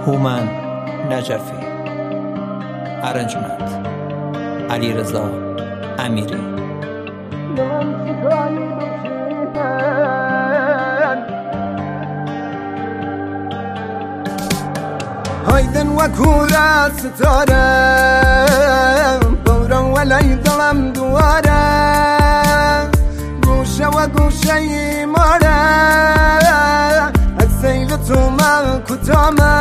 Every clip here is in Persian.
هومن نجفی. ارنجمنت علیرضا امیری. هایدن وکورا ستاره بورا ولی دلم دواره گوشه و گوشه ای ماره از سیل تو من کتامه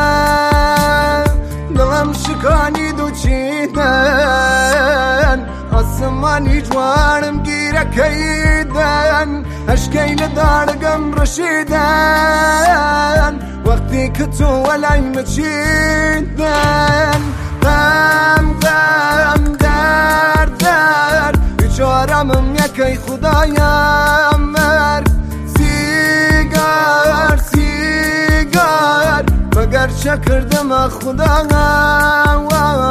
دلم شکانید و چیدن آسمانی جوانم گیره کیدن اشکیل دارگم رشیدن وقتی که تو ولی مچیدن غم غم در در بیچارمم یکی خدایم مر سیگار سیگار مگر چه کردم خدایم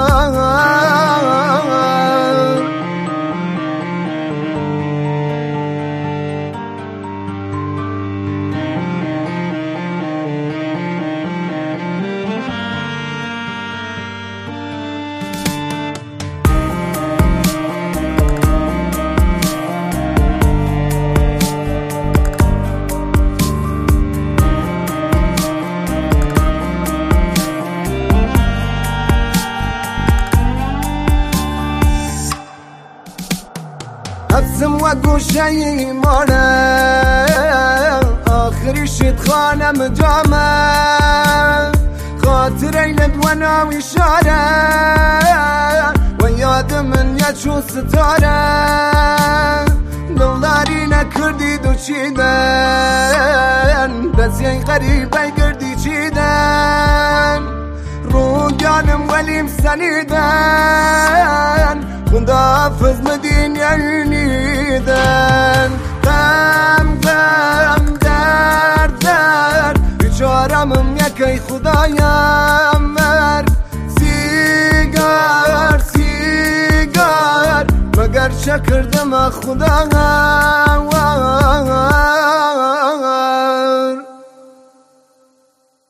حبسم و گوشهی مانه آخری شد خانم جامه خاطر ایلد و ناوی شاره و یاد من یا چون ستاره دلداری نکردید و چیدن دست یه غریبه گردی چیدن رو جانم ولیم سنیدن خداحافظ مدینه نیدن غم غم در در بیچارمم یکی خدایم مر سیگار سیگار مگر چه کردم خدایم